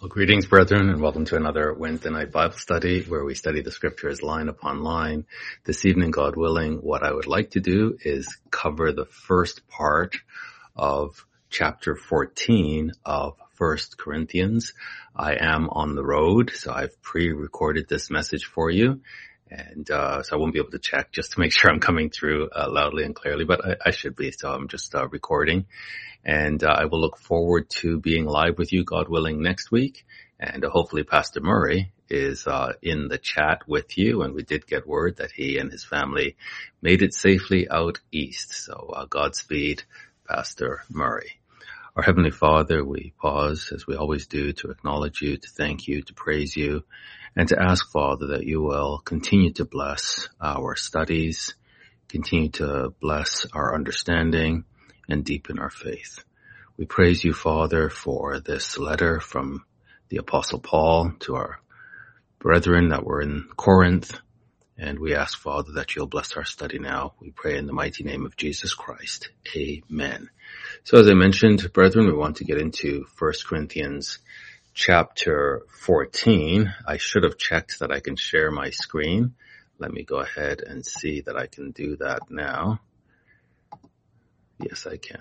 Well, greetings, brethren, and welcome to another Wednesday night Bible study where we study the scriptures line upon line. This evening, God willing, what I would like to do is cover the first part of chapter 14 of 1 Corinthians. I am on the road, so I've pre-recorded this message for you. And so I won't be able to check just to make sure I'm coming through loudly and clearly, but I should be, so I'm just recording. And I will look forward to being live with you, God willing, next week. And hopefully Pastor Murray is in the chat with you. And we did get word that he and his family made it safely out east. So Godspeed, Pastor Murray. Our Heavenly Father, we pause, as we always do, to acknowledge you, to thank you, to praise you, and to ask, Father, that you will continue to bless our studies, continue to bless our understanding, and deepen our faith. We praise you, Father, for this letter from the Apostle Paul to our brethren that were in Corinth. And we ask, Father, that you'll bless our study now. We pray in the mighty name of Jesus Christ. Amen. So as I mentioned, brethren, we want to get into 1 Corinthians chapter 14. I should have checked that I can share my screen. Let me go ahead and see that I can do that now. Yes, I can.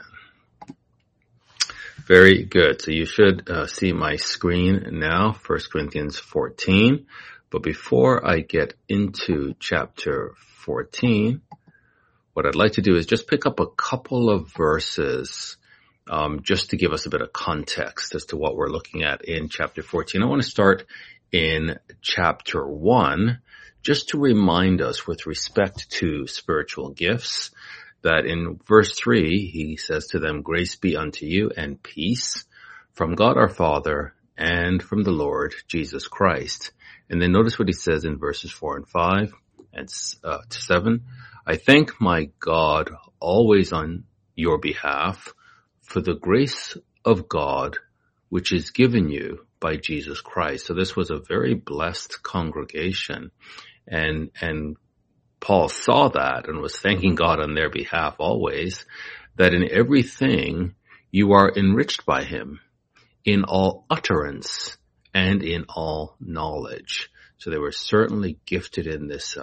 Very good. So you should see my screen now, 1 Corinthians 14. But before I get into chapter 14, what I'd like to do is just pick up a couple of verses just to give us a bit of context as to what we're looking at in chapter 14. I want to start in chapter 1 just to remind us with respect to spiritual gifts that in verse 3, he says to them, "Grace be unto you and peace from God our Father and from the Lord Jesus Christ." And then notice what he says in verses 4 and 5 and to 7. "I thank my God always on your behalf for the grace of God which is given you by Jesus Christ." So this was a very blessed congregation. And Paul saw that and was thanking God on their behalf always, that in everything you are enriched by him, in all utterance and in all knowledge. So they were certainly gifted in this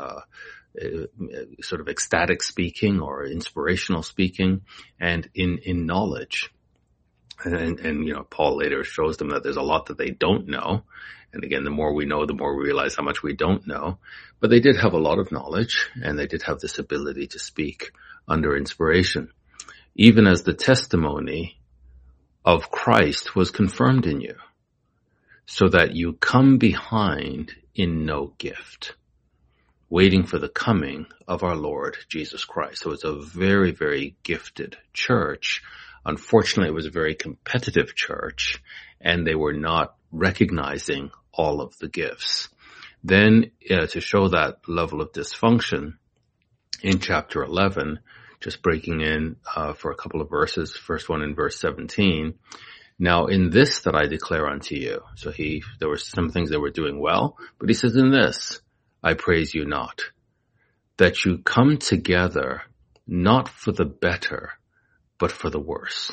sort of ecstatic speaking or inspirational speaking and in knowledge. And you know, Paul later shows them that there's a lot that they don't know. And again, the more we know, the more we realize how much we don't know. But they did have a lot of knowledge, and they did have this ability to speak under inspiration, even as the testimony of Christ was confirmed in you, so that you come behind in no gift, waiting for the coming of our Lord Jesus Christ. So it's a very, very gifted church. Unfortunately, it was a very competitive church, and they were not recognizing all of the gifts. Then, to show that level of dysfunction, in chapter 11, just breaking in for a couple of verses, first one in verse 17, "Now in this that I declare unto you." So there were some things that were doing well, but he says, "In this I praise you not, that you come together not for the better, but for the worse."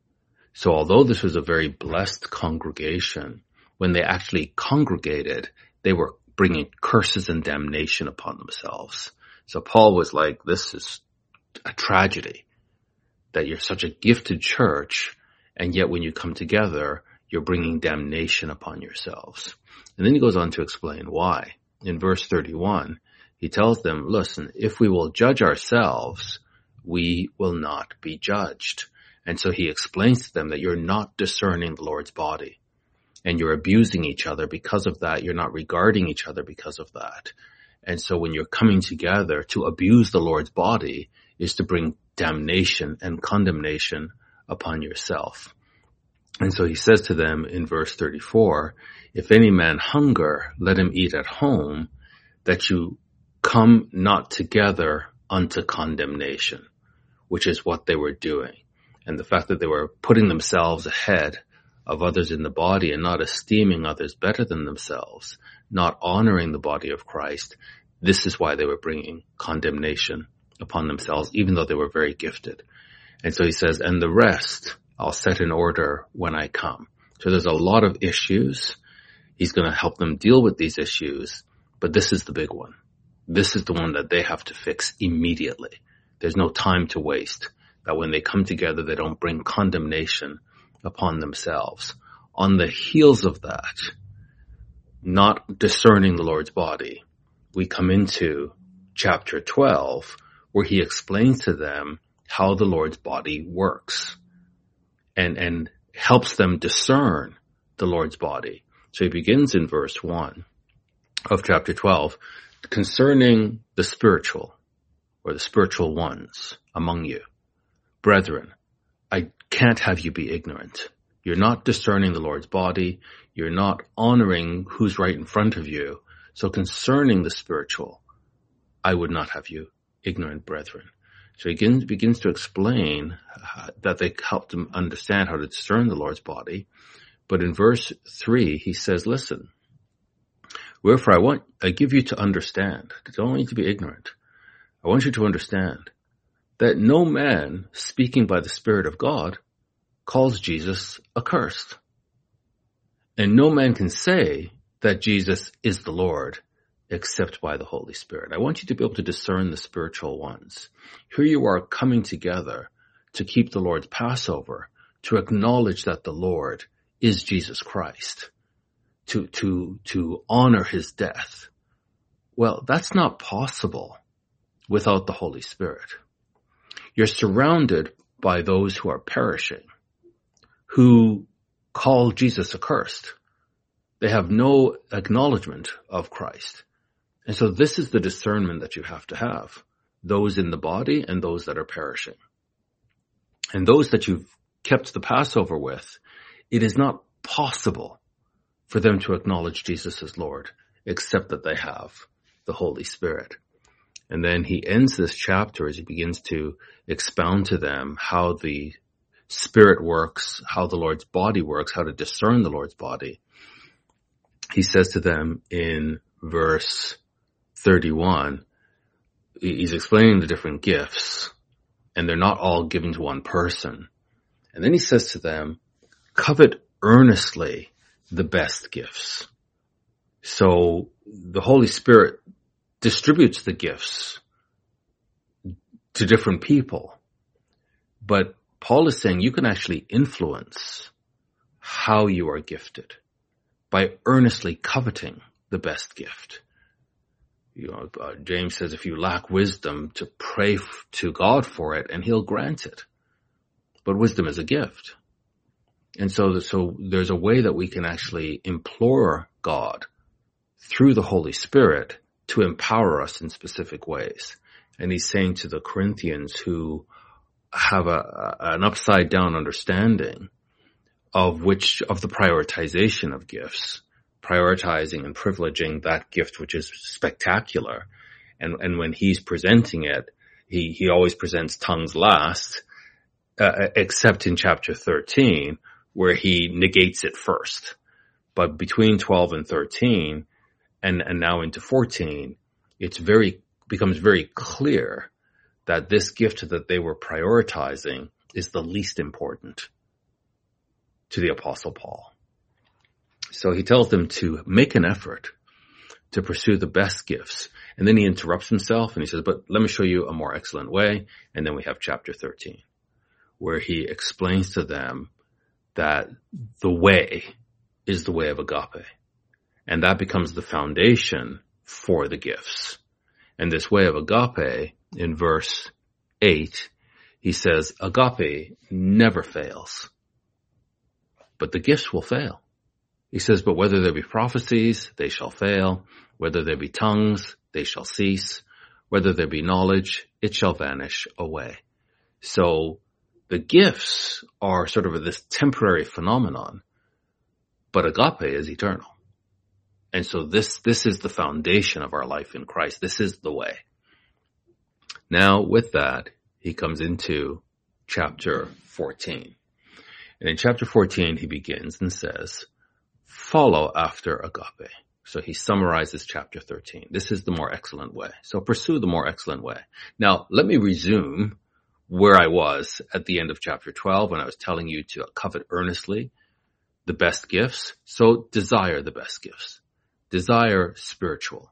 So although this was a very blessed congregation, when they actually congregated, they were bringing curses and damnation upon themselves. So Paul was like, this is a tragedy that you're such a gifted church, and yet when you come together, you're bringing damnation upon yourselves. And then he goes on to explain why. In verse 31, he tells them, listen, if we will judge ourselves, we will not be judged. And so he explains to them that you're not discerning the Lord's body, and you're abusing each other because of that. You're not regarding each other because of that. And so when you're coming together to abuse the Lord's body is to bring damnation and condemnation upon yourself. And so he says to them in verse 34, "If any man hunger, let him eat at home, that you come not together unto condemnation," which is what they were doing. And the fact that they were putting themselves ahead of others in the body and not esteeming others better than themselves, not honoring the body of Christ, this is why they were bringing condemnation upon themselves, even though they were very gifted. And so he says, "And the rest I'll set in order when I come." So there's a lot of issues. He's going to help them deal with these issues, but this is the big one. This is the one that they have to fix immediately. There's no time to waste. That when they come together, they don't bring condemnation upon themselves. On the heels of that, not discerning the Lord's body, we come into chapter 12, where he explains to them how the Lord's body works and helps them discern the Lord's body. So he begins in verse 1 of chapter 12, concerning the spiritual, or the spiritual ones among you. Brethren, I can't have you be ignorant. You're not discerning the Lord's body. You're not honoring who's right in front of you. So concerning the spiritual, I would not have you ignorant, brethren. So he begins to explain that they helped him understand how to discern the Lord's body. But in verse 3, he says, listen, wherefore I give you to understand. I don't want you to be ignorant. I want you to understand that no man speaking by the Spirit of God calls Jesus accursed. And no man can say that Jesus is the Lord except by the Holy Spirit. I want you to be able to discern the spiritual ones. Here you are coming together to keep the Lord's Passover, to acknowledge that the Lord is Jesus Christ, to honor his death. Well, that's not possible without the Holy Spirit. You're surrounded by those who are perishing, who call Jesus accursed. They have no acknowledgement of Christ. And so this is the discernment that you have to have. Those in the body and those that are perishing. And those that you've kept the Passover with, it is not possible for them to acknowledge Jesus as Lord, except that they have the Holy Spirit. And then he ends this chapter as he begins to expound to them how the Spirit works, how the Lord's body works, how to discern the Lord's body. He says to them in verse 31, he's explaining the different gifts, and they're not all given to one person. And then he says to them, covet earnestly the best gifts. So the Holy Spirit distributes the gifts to different people. But Paul is saying you can actually influence how you are gifted by earnestly coveting the best gift. James says if you lack wisdom, to pray to God for it and he'll grant it. But wisdom is a gift. And so there's a way that we can actually implore God through the Holy Spirit to empower us in specific ways. And he's saying to the Corinthians who have an upside down understanding of the prioritization of gifts, prioritizing and privileging that gift which is spectacular. And when he's presenting it, he always presents tongues last, except in chapter 13, where he negates it first. But between 12 and 13, and now into 14, becomes very clear that this gift that they were prioritizing is the least important to the Apostle Paul. So he tells them to make an effort to pursue the best gifts. And then he interrupts himself and he says, but let me show you a more excellent way. And then we have chapter 13, where he explains to them that the way is the way of agape. And that becomes the foundation for the gifts. And this way of agape, in verse 8, he says, agape never fails, but the gifts will fail. He says, but whether there be prophecies, they shall fail. Whether there be tongues, they shall cease. Whether there be knowledge, it shall vanish away. So the gifts are sort of this temporary phenomenon, but agape is eternal. And so this is the foundation of our life in Christ. This is the way. Now with that, he comes into chapter 14. And in chapter 14, he begins and says, follow after agape. So he summarizes chapter 13. This is the more excellent way. So pursue the more excellent way. Now, let me resume where I was at the end of chapter 12 when I was telling you to covet earnestly the best gifts, so desire the best gifts. Desire spiritual.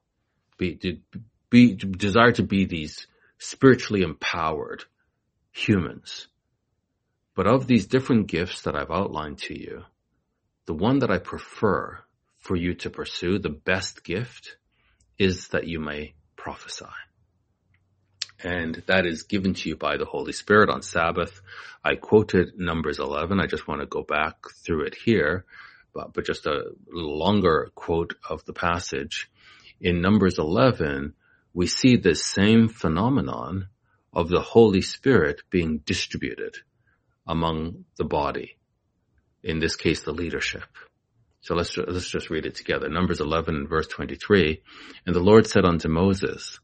Desire to be these spiritually empowered humans. But of these different gifts that I've outlined to you, the one that I prefer for you to pursue, the best gift, is that you may prophesy. And that is given to you by the Holy Spirit on Sabbath. I quoted Numbers 11. I just want to go back through it here, but just a little longer quote of the passage. In Numbers 11, we see this same phenomenon of the Holy Spirit being distributed among the body. In this case, the leadership. So let's just read it together. Numbers 11, verse 23. And the Lord said unto Moses,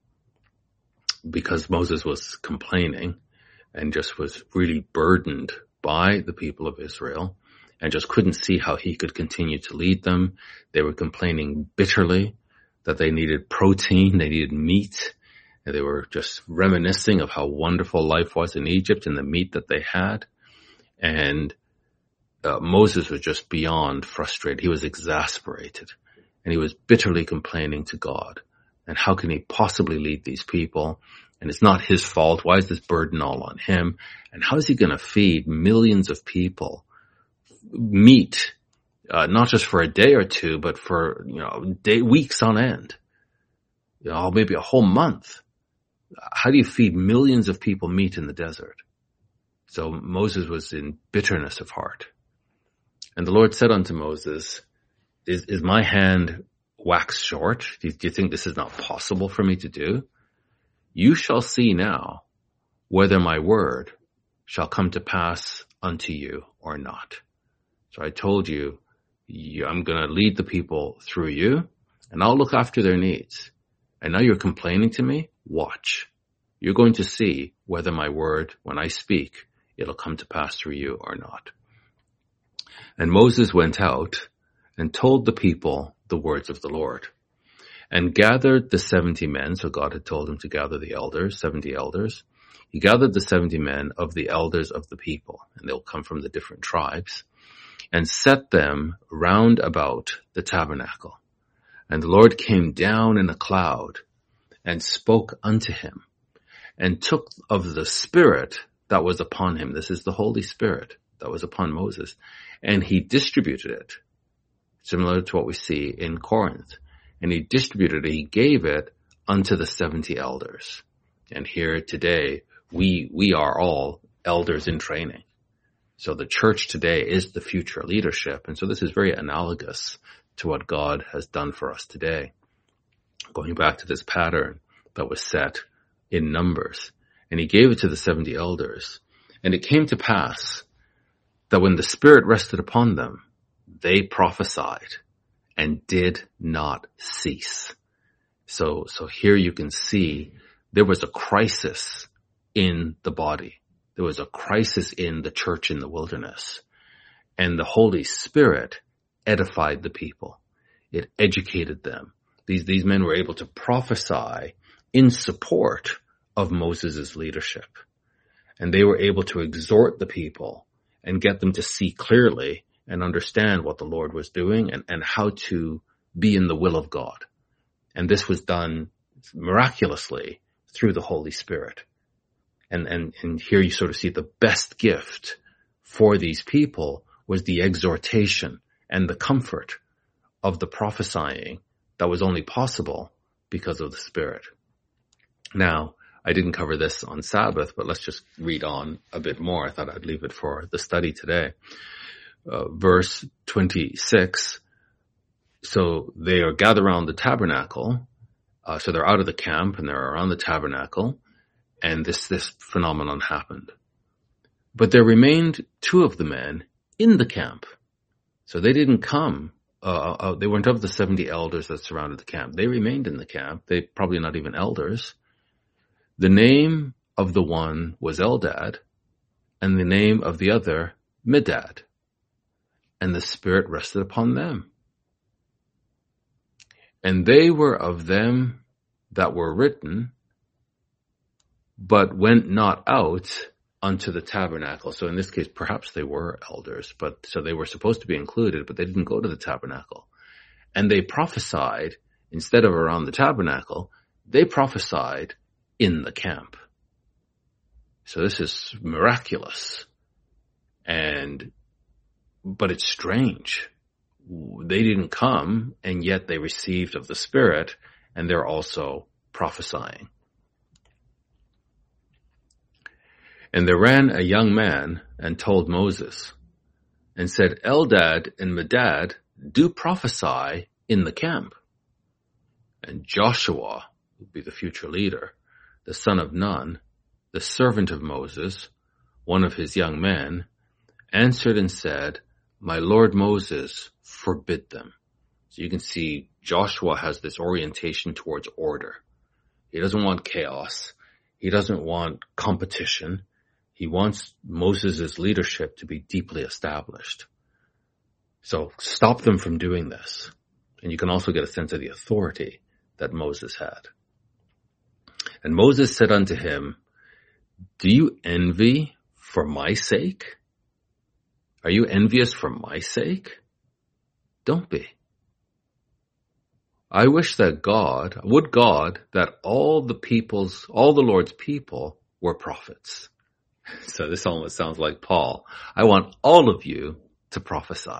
because Moses was complaining and just was really burdened by the people of Israel and just couldn't see how he could continue to lead them. They were complaining bitterly that they needed protein, they needed meat, and they were just reminiscing of how wonderful life was in Egypt and the meat that they had. And Moses was just beyond frustrated. He was exasperated and he was bitterly complaining to God. And how can he possibly lead these people? And it's not his fault. Why is this burden all on him? And how is he going to feed millions of people meat, not just for a day or two, but for, weeks on end, maybe a whole month? How do you feed millions of people meat in the desert? So Moses was in bitterness of heart. And the Lord said unto Moses, is my hand wax short? Do you think this is not possible for me to do? You shall see now whether my word shall come to pass unto you or not. So I told you, I'm going to lead the people through you and I'll look after their needs. And now you're complaining to me? Watch. You're going to see whether my word, when I speak, it'll come to pass through you or not. And Moses went out and told the people the words of the Lord and gathered the 70 men. So God had told him to gather the elders, 70 elders. He gathered the 70 men of the elders of the people, and they'll come from the different tribes, and set them round about the tabernacle. And the Lord came down in a cloud and spoke unto him and took of the Spirit that was upon him. This is the Holy Spirit that was upon Moses. And he distributed it, similar to what we see in Corinth. And he distributed it, he gave it unto the 70 elders. And here today, we are all elders in training. So the church today is the future leadership. And so this is very analogous to what God has done for us today. Going back to this pattern that was set in Numbers. And he gave it to the 70 elders. And it came to pass that when the Spirit rested upon them, they prophesied and did not cease. So here you can see there was a crisis in the body. There was a crisis in the church in the wilderness. And the Holy Spirit edified the people. It educated them. These men were able to prophesy in support of Moses' leadership. And they were able to exhort the people and get them to see clearly and understand what the Lord was doing and how to be in the will of God. And this was done miraculously through the Holy Spirit. And here you sort of see the best gift for these people was the exhortation and the comfort of the prophesying that was only possible because of the Spirit. Now, I didn't cover this on Sabbath, but let's just read on a bit more. I thought I'd leave it for the study today. Verse 26. So they are gathered around the tabernacle. So they're out of the camp and they're around the tabernacle. And this phenomenon happened. But there remained 2 of the men in the camp. So they didn't come. They weren't of the 70 elders that surrounded the camp. They remained in the camp. They probably not even elders. The name of the one was Eldad, and the name of the other Medad. And the Spirit rested upon them. And they were of them that were written, but went not out unto the tabernacle. So in this case, perhaps they were elders, but so they were supposed to be included, but they didn't go to the tabernacle. And they prophesied, instead of around the tabernacle, they prophesied in the camp. So this is miraculous. But it's strange. They didn't come, and yet they received of the Spirit, and they're also prophesying. And there ran a young man and told Moses, and said, Eldad and Medad do prophesy in the camp. And Joshua, who will be the future leader, the son of Nun, the servant of Moses, one of his young men, answered and said, My Lord Moses, forbid them. So you can see Joshua has this orientation towards order. He doesn't want chaos. He doesn't want competition. He wants Moses' leadership to be deeply established. So stop them from doing this. And you can also get a sense of the authority that Moses had. And Moses said unto him, Do you envy for my sake? Are you envious for my sake? Don't be. I wish that would God that all the Lord's people were prophets. So this almost sounds like Paul. I want all of you to prophesy.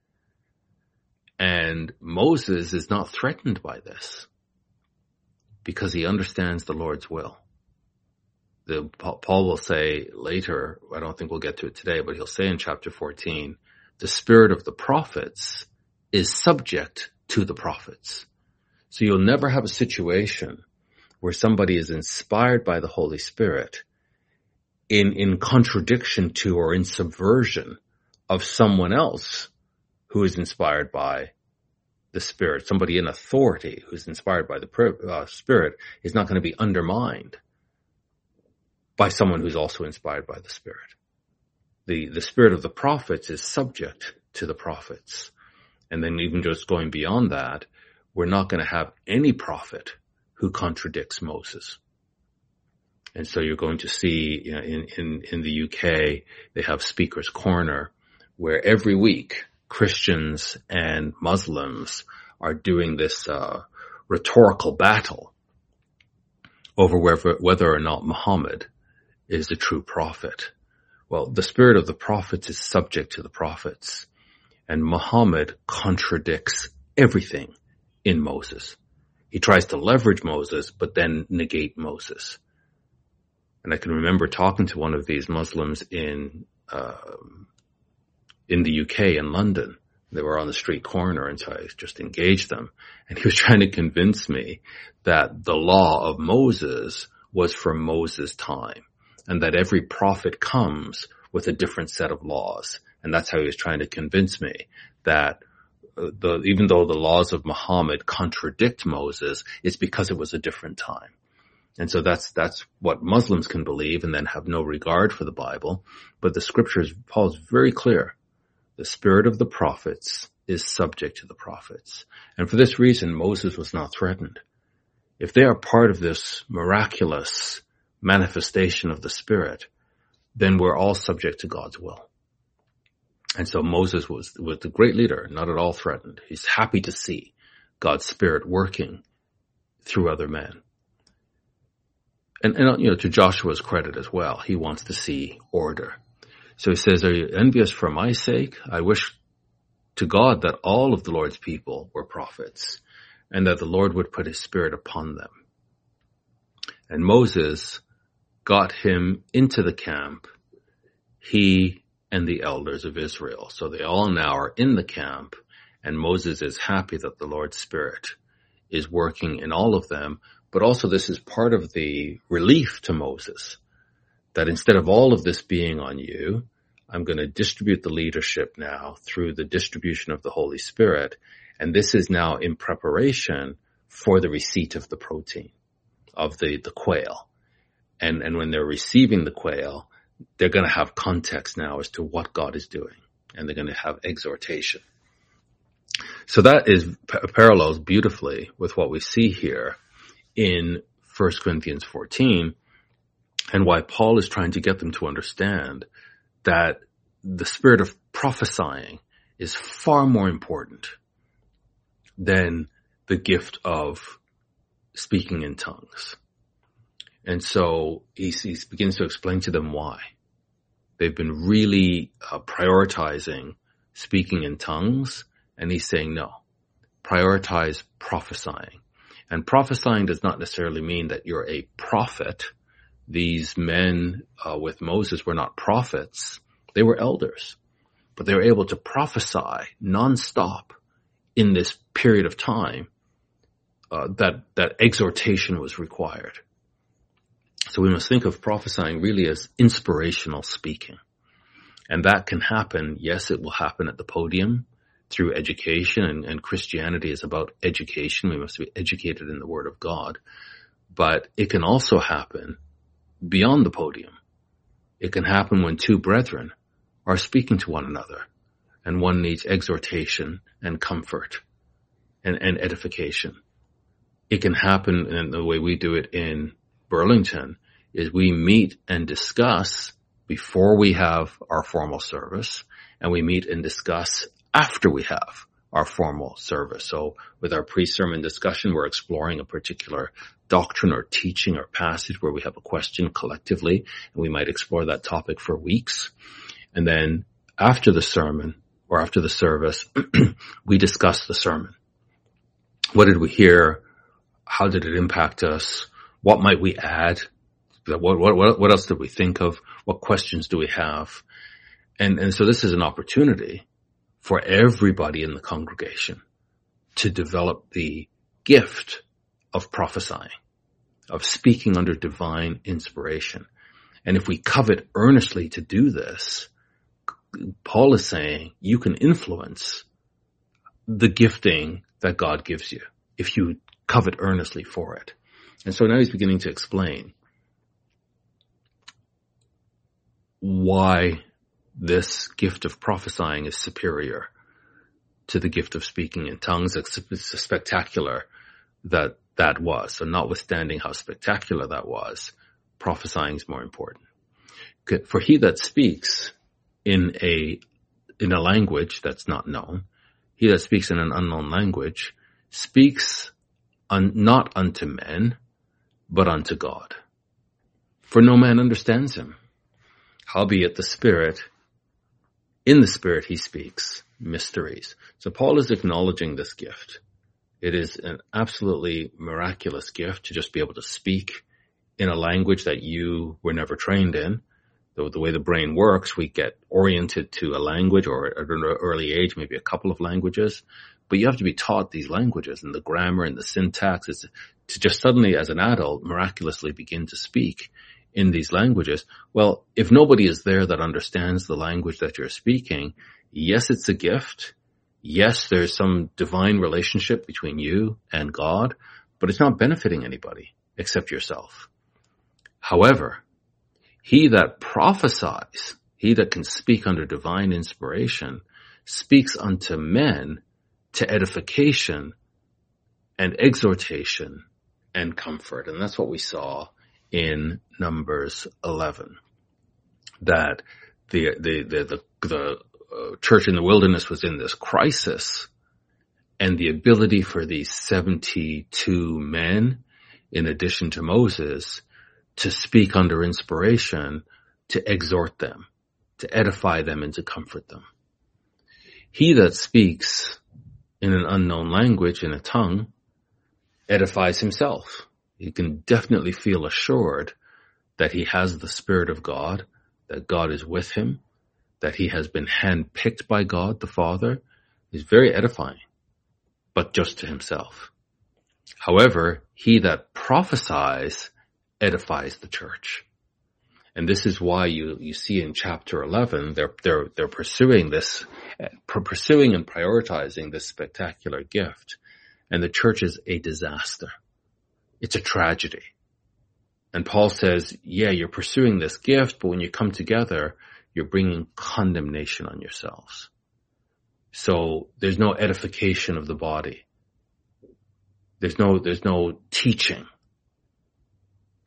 And Moses is not threatened by this because he understands the Lord's will. Paul will say later, I don't think we'll get to it today, but he'll say in chapter 14, the spirit of the prophets is subject to the prophets. So you'll never have a situation where somebody is inspired by the Holy Spirit in contradiction to or in subversion of someone else who is inspired by the Spirit. Somebody in authority who's inspired by the Spirit is not going to be undermined by someone who's also inspired by the Spirit. The spirit of the prophets is subject to the prophets. And then even just going beyond that, we're not going to have any prophet who contradicts Moses. And so you're going to see, you know, in the UK, they have Speaker's Corner, where every week Christians and Muslims are doing this rhetorical battle over whether or not Muhammad is a true prophet. Well, the spirit of the prophets is subject to the prophets, and Muhammad contradicts everything in Moses. He tries to leverage Moses, but then negate Moses. And I can remember talking to one of these Muslims in the UK in London. They were on the street corner, and so I just engaged them. And he was trying to convince me that the law of Moses was from Moses' time, and that every prophet comes with a different set of laws. And that's how he was trying to convince me that even though the laws of Muhammad contradict Moses, it's because it was a different time. And so that's what Muslims can believe and then have no regard for the Bible. But the scriptures, Paul's very clear. The spirit of the prophets is subject to the prophets. And for this reason, Moses was not threatened. If they are part of this miraculous manifestation of the Spirit, then we're all subject to God's will. And so Moses was the great leader, not at all threatened. He's happy to see God's Spirit working through other men. And you know, to Joshua's credit as well, he wants to see order. So he says, are you envious for my sake? I wish to God that all of the Lord's people were prophets, and that the Lord would put his Spirit upon them. And Moses got him into the camp, he and the elders of Israel. So they all now are in the camp, and Moses is happy that the Lord's Spirit is working in all of them. But also this is part of the relief to Moses, that instead of all of this being on you, I'm going to distribute the leadership now through the distribution of the Holy Spirit. And this is now in preparation for the receipt of the protein, of the quail. And when they're receiving the quail, they're going to have context now as to what God is doing. And they're going to have exhortation. So that parallels beautifully with what we see here in 1 Corinthians 14, and why Paul is trying to get them to understand that the spirit of prophesying is far more important than the gift of speaking in tongues. And so he begins to explain to them why. They've been really prioritizing speaking in tongues, and he's saying, no, prioritize prophesying. And prophesying does not necessarily mean that you're a prophet. These men with Moses were not prophets. They were elders, but they were able to prophesy nonstop in this period of time that exhortation was required. So we must think of prophesying really as inspirational speaking. And that can happen, yes, it will happen at the podium through education, and Christianity is about education. We must be educated in the Word of God. But it can also happen beyond the podium. It can happen when two brethren are speaking to one another, and one needs exhortation and comfort and edification. It can happen, and the way we do it in Burlington is we meet and discuss before we have our formal service, and we meet and discuss after we have our formal service. So with our pre-sermon discussion, we're exploring a particular doctrine or teaching or passage where we have a question collectively, and we might explore that topic for weeks. And then after the sermon or after the service, we discuss the sermon. What did we hear? How did it impact us? What might we add? What else did we think of? What questions do we have? And so this is an opportunity for everybody in the congregation to develop the gift of prophesying, of speaking under divine inspiration. And if we covet earnestly to do this, Paul is saying you can influence the gifting that God gives you if you covet earnestly for it. And so now he's beginning to explain why this gift of prophesying is superior to the gift of speaking in tongues. It's spectacular that was. So notwithstanding how spectacular that was, prophesying is more important. For he that speaks in a language that's not known, he that speaks in an unknown language speaks not unto men, but unto God. For no man understands him. Howbeit in the Spirit he speaks mysteries. So Paul is acknowledging this gift. It is an absolutely miraculous gift to just be able to speak in a language that you were never trained in. The way the brain works, we get oriented to a language, or at an early age, maybe a couple of languages. But you have to be taught these languages and the grammar and the syntax to just suddenly, as an adult, miraculously begin to speak in these languages. Well, if nobody is there that understands the language that you're speaking, yes, it's a gift. Yes, there's some divine relationship between you and God, but it's not benefiting anybody except yourself. However, he that prophesies, he that can speak under divine inspiration, speaks unto men to edification and exhortation and comfort. And that's what we saw in Numbers 11, that the church in the wilderness was in this crisis, and the ability for these 72 men, in addition to Moses, to speak under inspiration, to exhort them, to edify them, and to comfort them. He that speaks in an unknown language, in a tongue, edifies himself. He can definitely feel assured that he has the Spirit of God, that God is with him, that he has been handpicked by God the Father. Is very edifying, but just to himself. However, he that prophesies edifies the church. And this is why you see in chapter 11, they're pursuing this, pursuing and prioritizing this spectacular gift. And the church is a disaster. It's a tragedy. And Paul says, yeah, you're pursuing this gift, but when you come together, you're bringing condemnation on yourselves. So there's no edification of the body. There's no teaching.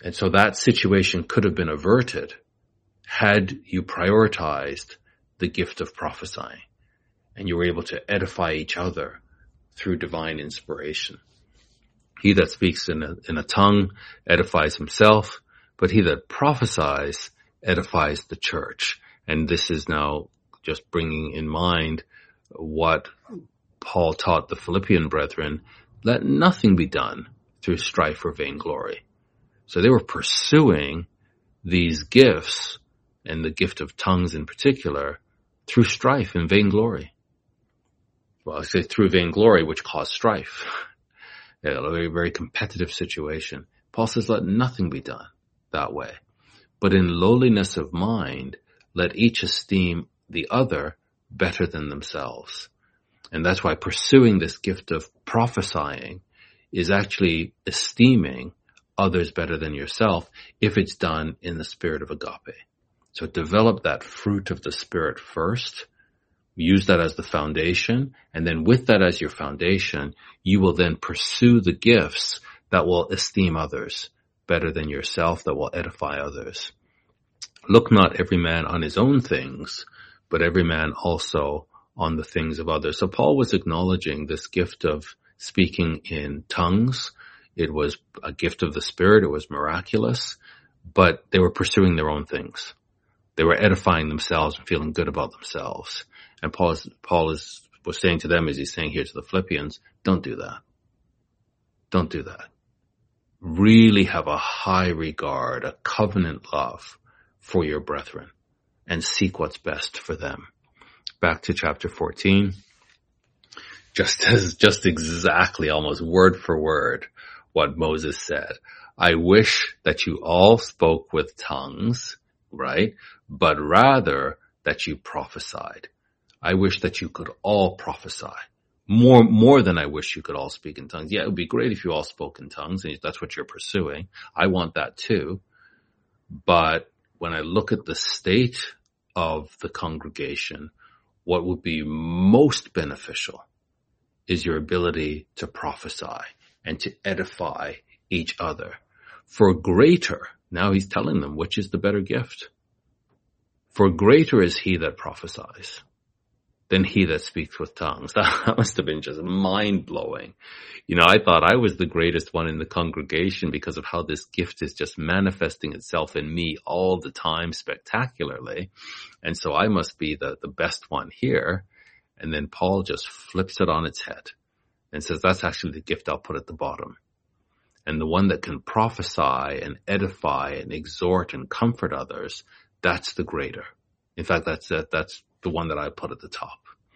And so that situation could have been averted had you prioritized the gift of prophesying and you were able to edify each other through divine inspiration. He that speaks in a tongue edifies himself, but he that prophesies edifies the church. And this is now just bringing in mind what Paul taught the Philippian brethren: let nothing be done through strife or vainglory. So they were pursuing these gifts, and the gift of tongues in particular, through strife and vainglory. Well, I say through vainglory, which caused strife. A very, very competitive situation. Paul says, let nothing be done that way. But in lowliness of mind, let each esteem the other better than themselves. And that's why pursuing this gift of prophesying is actually esteeming others better than yourself if it's done in the spirit of agape. So develop that fruit of the Spirit first. Use that as the foundation. And then with that as your foundation, you will then pursue the gifts that will esteem others better than yourself, that will edify others. Look not every man on his own things, but every man also on the things of others. So Paul was acknowledging this gift of speaking in tongues. It was a gift of the Spirit. It was miraculous, but they were pursuing their own things. They were edifying themselves and feeling good about themselves. And Paul was saying to them, as he's saying here to the Philippians, don't do that. Don't do that. Really have a high regard, a covenant love for your brethren, and seek what's best for them. Back to chapter 14. Just exactly, almost word for word, what Moses said. I wish that you all spoke with tongues, right? But rather that you prophesied. I wish that you could all prophesy. More than I wish you could all speak in tongues. Yeah, it would be great if you all spoke in tongues, and that's what you're pursuing. I want that too. But when I look at the state of the congregation, what would be most beneficial is your ability to prophesy and to edify each other. For greater, now he's telling them which is the better gift. For greater is he that prophesies than he that speaks with tongues. That must have been just mind-blowing. You know, I thought I was the greatest one in the congregation because of how this gift is just manifesting itself in me all the time spectacularly. And so I must be the best one here. And then Paul just flips it on its head and says, that's actually the gift I'll put at the bottom. And the one that can prophesy and edify and exhort and comfort others, that's the greater. In fact, that's the one that I put at the top.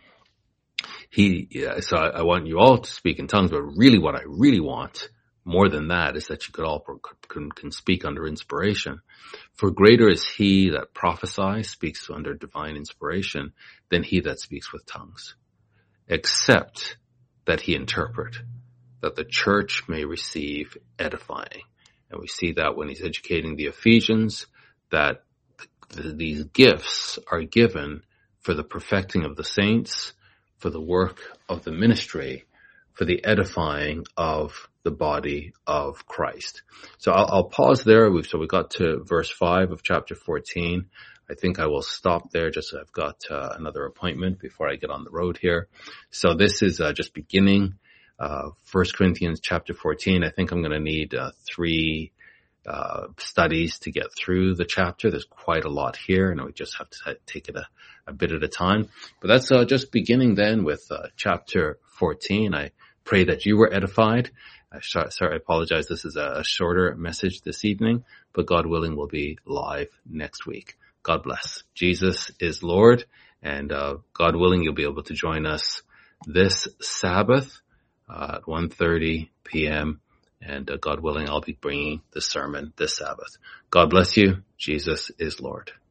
So I want you all to speak in tongues, but really what I really want more than that is that you could all can speak under inspiration. For greater is he that prophesies, speaks under divine inspiration, than he that speaks with tongues, except that he interpret, that the church may receive edifying. And we see that when he's educating the Ephesians, that these gifts are given for the perfecting of the saints, for the work of the ministry, for the edifying of the body of Christ. So I'll pause there. So we got to verse 5 of chapter 14. I think I will stop there just so I've got another appointment before I get on the road here. So this is just beginning 1 Corinthians chapter 14. I think I'm going to need 3 studies to get through the chapter. There's quite a lot here, and we just have to take it a bit at a time. But that's just beginning then with chapter 14. I pray that you were edified. Sorry, I apologize. This is a shorter message this evening, but God willing, we'll be live next week. God bless. Jesus is Lord, and God willing, you'll be able to join us this Sabbath at 1:30 p.m., and God willing, I'll be bringing the sermon this Sabbath. God bless you. Jesus is Lord.